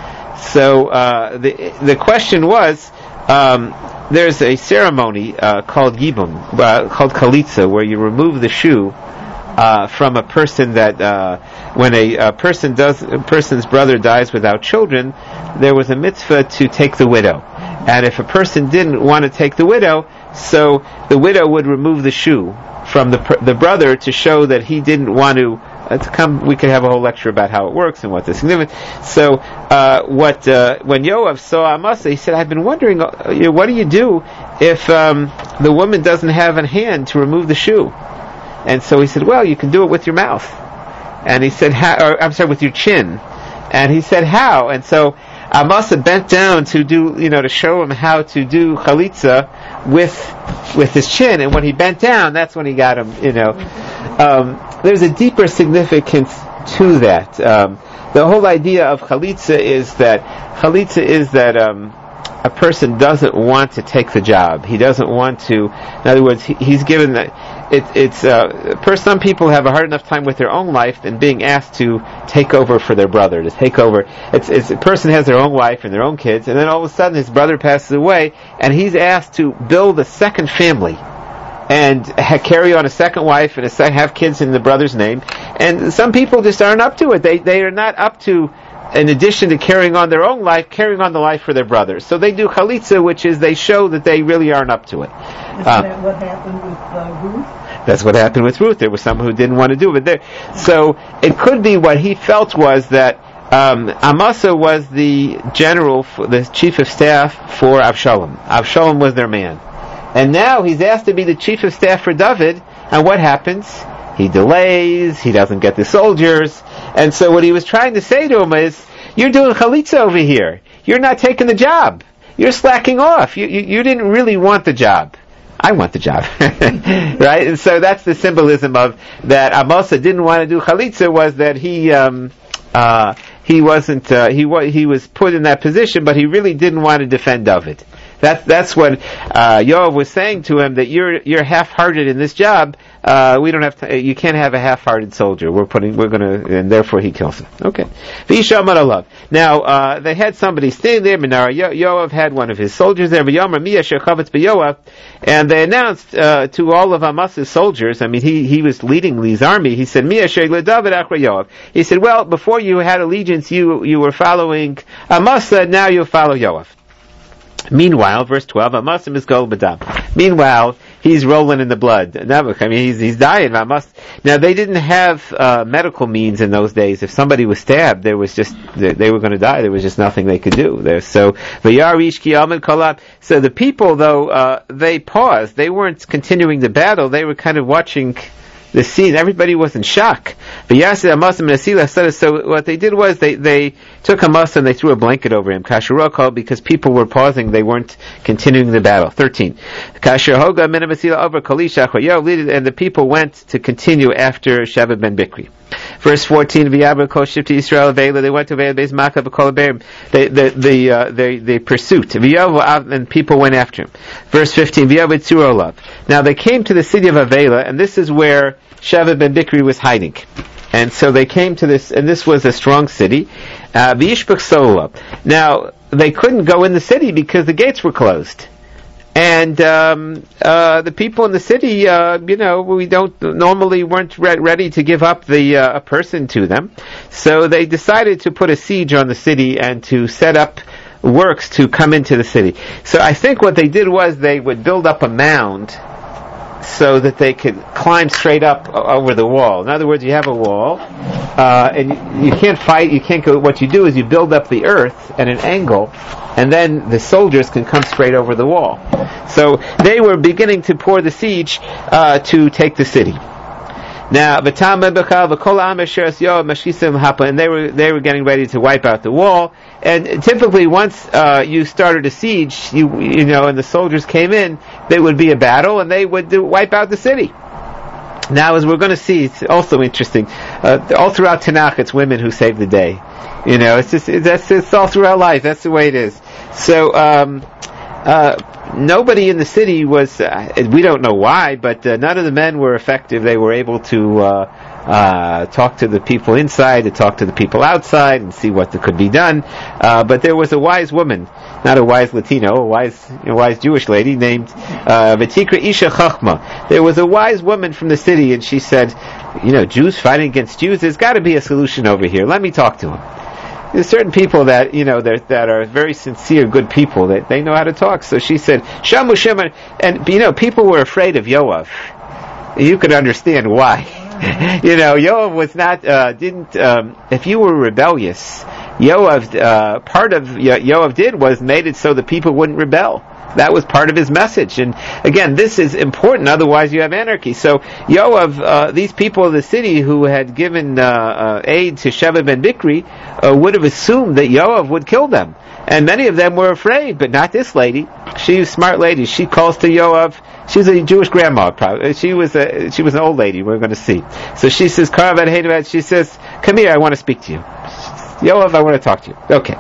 So uh, the the question was. Um, there's a ceremony uh, called yibum, uh, called kalitza, where you remove the shoe uh, from a person that. Uh, When a, a person does, a person's brother dies without children, there was a mitzvah to take the widow. And if a person didn't want to take the widow, so the widow would remove the shoe from the the brother to show that he didn't want to, uh, to come. We could have a whole lecture about how it works and what the significance. So, uh, what uh, when Yoav saw Amasa, he said, "I've been wondering, uh, you know, what do you do if um, the woman doesn't have a hand to remove the shoe?" And so he said, "Well, you can do it with your mouth." And he said, how, or, I'm sorry, with your chin. And he said, "How?" And so Amasa bent down to do, you know, to show him how to do chalitza with with his chin. And when he bent down, that's when he got him, you know. Um, there's a deeper significance to that. Um, the whole idea of chalitza is that chalitza is that um, a person doesn't want to take the job. He doesn't want to. In other words, he, he's given that. It, it's uh, per, some people have a hard enough time with their own life than being asked to take over for their brother, to take over. It's, it's a person has their own wife and their own kids, and then all of a sudden his brother passes away, and he's asked to build a second family and ha- carry on a second wife and a sec- have kids in the brother's name. And some people just aren't up to it. They they are not up to, in addition to carrying on their own life, carrying on the life for their brothers. So they do chalitza, which is they show that they really aren't up to it. Isn't Uh, that what happened with uh, Ruth? That's what happened with Ruth. There was someone who didn't want to do it. There, so it could be what he felt was that um, Amasa was the general, for, the chief of staff for Avshalom. Avshalom was their man, and now he's asked to be the chief of staff for David. And what happens? He delays. He doesn't get the soldiers. And so what he was trying to say to him is, "You're doing chalitza over here. You're not taking the job. You're slacking off. You you, you didn't really want the job. I want the job." Right? And so that's the symbolism of that Amasa didn't want to do chalitza, was that he um, uh, he wasn't uh, he wa- he was put in that position, but he really didn't want to defend David. That's that's what uh, Yoav was saying to him, that you're you're half-hearted in this job. Uh, we don't have to. You can't have a half-hearted soldier. We're putting. We're going to, and therefore he kills him. Okay. Now uh, they had somebody staying there. Menara Yo- Yoav had one of his soldiers there. And they announced uh, to all of Amasa's soldiers. I mean, he he was leading his army. He said, Yoav. He said, well, before you had allegiance, you you were following Amasa. Now you'll follow Yoav. Meanwhile, verse twelve, Amasa is gold badam. Meanwhile, he's rolling in the blood. I mean, he's he's dying. Now, they didn't have uh, medical means in those days. If somebody was stabbed, there was just they, they were going to die. There was just nothing they could do there. So, so the people, though, uh, they paused. They weren't continuing the battle. They were kind of watching the scene. Everybody was in shock. So what they did was they, they took Amasa and they threw a blanket over him. Because people were pausing, they weren't continuing the battle. Thirteen. And the people went to continue after Sheva ben Bikri. Verse fourteen. They went to the the the uh, the, the pursuit. And people went after him. Verse fifteen. Now they came to the city of Avela, and this is where Sheva ben Bikri was hiding. And so they came to this, and this was a strong city. Uh, now, they couldn't go in the city because the gates were closed. And um, uh, the people in the city, uh, you know, we don't normally weren't re- ready to give up the uh, a person to them. So they decided to put a siege on the city and to set up works to come into the city. So I think what they did was they would build up a mound so that they could climb straight up over the wall. In other words, you have a wall, uh, and you, you can't fight, you can't go, what you do is you build up the earth at an angle, and then the soldiers can come straight over the wall. So they were beginning to pour the siege uh, to take the city. Now, and they were they were getting ready to wipe out the wall. And typically, once uh, you started a siege, you you know, and the soldiers came in, there would be a battle, and they would do, wipe out the city. Now, as we're going to see, it's also interesting. Uh, all throughout Tanakh, it's women who save the day. You know, it's just it's, that's it's all throughout life. That's the way it is. So. Um, uh, Nobody in the city was, uh, we don't know why, but uh, none of the men were effective. They were able to uh, uh, talk to the people inside, to talk to the people outside, and see what could be done. Uh, but there was a wise woman, not a wise Latino, a wise, a wise Jewish lady named uh, V'tikra Isha Chachma. There was a wise woman from the city, and she said, you know, Jews fighting against Jews, there's got to be a solution over here. Let me talk to him. there's certain people that, you know, that, that are very sincere, good people, that they know how to talk. So she said, Shamu Shimon, and, you know, people were afraid of Yoav. You could understand why. You know, Yoav was not, uh, didn't, um, if you were rebellious, Yoav, uh, part of Yoav did was made it so that people wouldn't rebel. That was part of his message. And again, this is important, otherwise you have anarchy. So Yoav, uh, these people of the city who had given uh, uh, aid to Sheva ben Bikri uh, would have assumed that Yoav would kill them. And many of them were afraid, but not this lady. She was a smart lady. She calls to Yoav. She's a Jewish grandma, probably. She was a, she was an old lady, we're going to see. So she says, Karavat Heidavat, she says, come here, I want to speak to you. Yoav, I want to talk to you. Okay.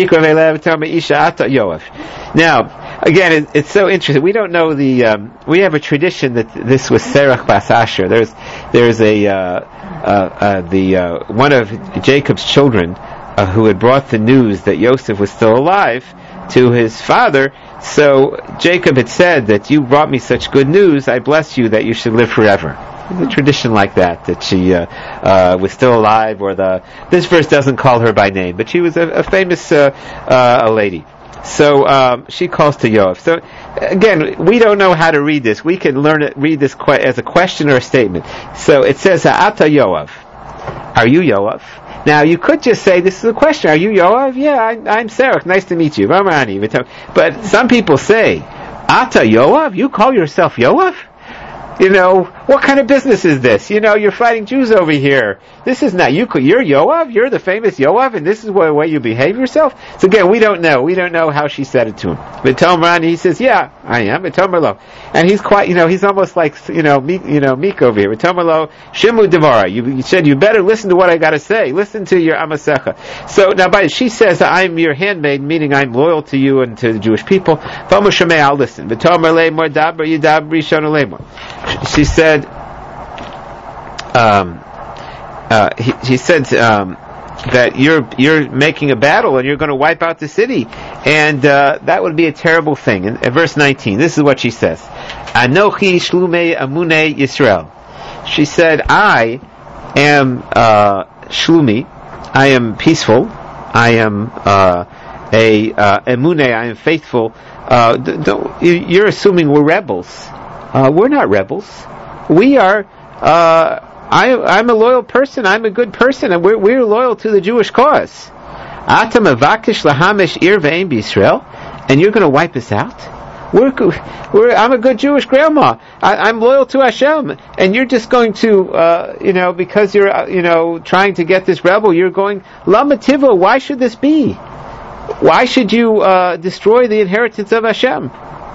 Yoav. Now, again, it, it's so interesting. We don't know the, um, we have a tradition that this was Serach Bas Asher. There's, there's a, uh, uh, uh, the, uh, one of Jacob's children, uh, who had brought the news that Yosef was still alive to his father. So Jacob had said that you brought me such good news, I bless you that you should live forever. There's a tradition like that, that she uh, uh, was still alive, or the this verse doesn't call her by name, but she was a, a famous uh, uh, a lady. So um, she calls to Yoav. So again, we don't know how to read this. We can learn it, read this que- as a question or a statement. So it says, Ata Yoav. Are you Yoav? Now you could just say, this is a question. Are you Yoav? Yeah, I, I'm Serach. Nice to meet you. But some people say, Ata Yoav? You call yourself Yoav? You know, what kind of business is this? You know, you're fighting Jews over here. This is not, you. You're Yoav? You're the famous Yoav, and this is the way you behave yourself? So again, we don't know. We don't know how she said it to him. But Tomran, he says, yeah, I am. But Tomerlo. And he's quite, you know, he's almost like, you know, meek, you know, meek over here. But Tomerlo, Shimu Devara. You, you said, you better listen to what I gotta say. Listen to your Amasecha. So now, by she says, I'm your handmaid, meaning I'm loyal to you and to the Jewish people. Tomer Shemei, I'll listen. But Tomerle, Mor Dabra, Yidabri, Shonolemor. She said, um, uh, he, he said um, that you're you're making a battle and you're going to wipe out the city, and uh, that would be a terrible thing. In, in verse nineteen, this is what she says: Anochi Shlumei Amune Yisrael. She said, I am uh, Shlumi, I am peaceful, I am uh, a uh, Emune, I am faithful. Uh, don't, you're assuming we're rebels. Uh, we're not rebels. We are, uh, I, I'm a loyal person, I'm a good person, and we're, we're loyal to the Jewish cause. Atam avakish lahamish ir ve'im b'Yisrael, and you're going to wipe us out? We're, we're, I'm a good Jewish grandma. I, I'm loyal to Hashem, and you're just going to, uh, you know, because you're, uh, you know, trying to get this rebel, you're going, Lama Tiva, why should this be? Why should you, uh, destroy the inheritance of Hashem?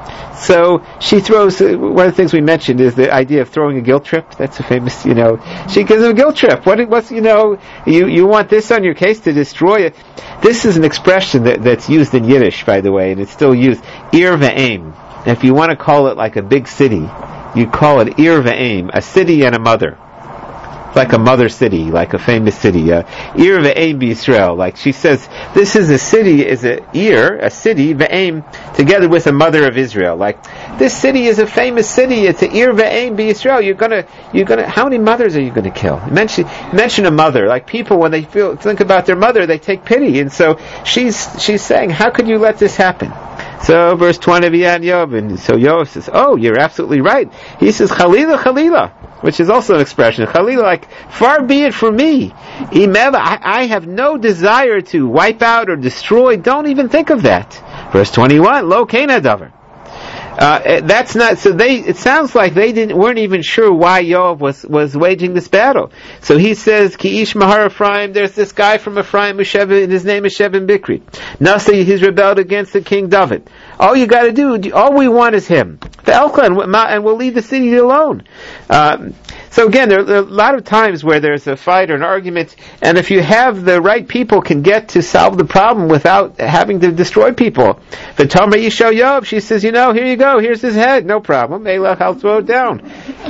So she throws, uh, one of the things we mentioned is the idea of throwing a guilt trip. That's a famous, you know, she gives him a guilt trip. What, what's, you know, you, you want this on your case to destroy it. This is an expression that, that's used in Yiddish, by the way, and it's still used. Ir ve'em. If you want to call it like a big city, you call it Ir ve'em, a city and a mother. Like a mother city, like a famous city. Uh, Ir ve'em b'Yisrael. Like she says, this is a city, is a Ir, a city, ve'em, together with a mother of Israel. Like, this city is a famous city, it's a Ir ve'em b'Yisrael. You're gonna, you're gonna, how many mothers are you gonna kill? Mention, mention a mother. Like, people, when they feel, think about their mother, they take pity. And so, she's, she's saying, how could you let this happen? So, verse twenty, V'yan Yob, and so Yob says, oh, you're absolutely right. He says, Chalila, Chalila. Which is also an expression. Chalila, like, far be it from me. Imeva, I, I have no desire to wipe out or destroy. Don't even think of that. Verse twenty-one, Lo Kena Davar. Uh, that's not, so they, it sounds like they didn't, weren't even sure why Yoav was, was waging this battle. So he says, Ki ish mahar Ephraim, there's this guy from Ephraim, and his name is Sheva ben Bikri. Nasi, he's rebelled against the King David. All you gotta do, all we want is him. The Elkan, and we'll leave the city alone. Um, So again, there are a lot of times where there's a fight or an argument, and if you have the right people can get to solve the problem without having to destroy people. The Tamar Yisho Yob, she says, you know, here you go, here's his head, no problem. Elach, I'll throw it down.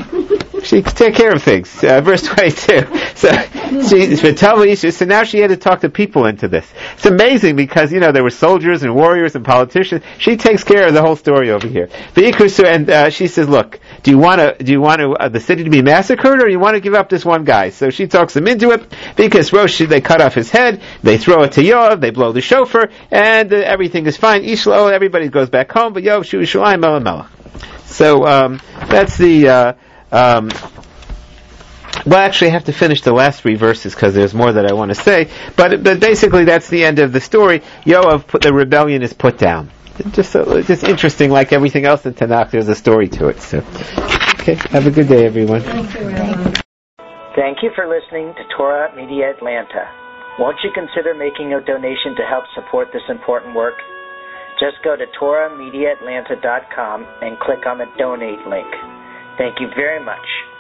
She can take care of things. Uh, verse twenty-two. So, she, so now she had to talk the people into this. It's amazing because, you know, there were soldiers and warriors and politicians. She takes care of the whole story over here. And uh, she says, look, do you want to do you want to uh, the city to be massacred, or you want to give up this one guy? So she talks him into it, because Rosh, they cut off his head, they throw it to Yoav, they blow the shofar, and uh, everything is fine. Ishlo, everybody goes back home, but Yoav Shu Yishalayim Melech. So um, that's the. Uh, um, well, actually, I have to finish the last three verses because there's more that I want to say. But but basically, that's the end of the story. Yoav, put, the rebellion is put down. Just uh, just interesting, like everything else in Tanakh, there's a story to it. So, okay, have a good day, everyone. Thank you, Rabbi. Thank you for listening to Torah Media Atlanta. Won't you consider making a donation to help support this important work? Just go to Torah Media Atlanta dot com and click on the donate link. Thank you very much.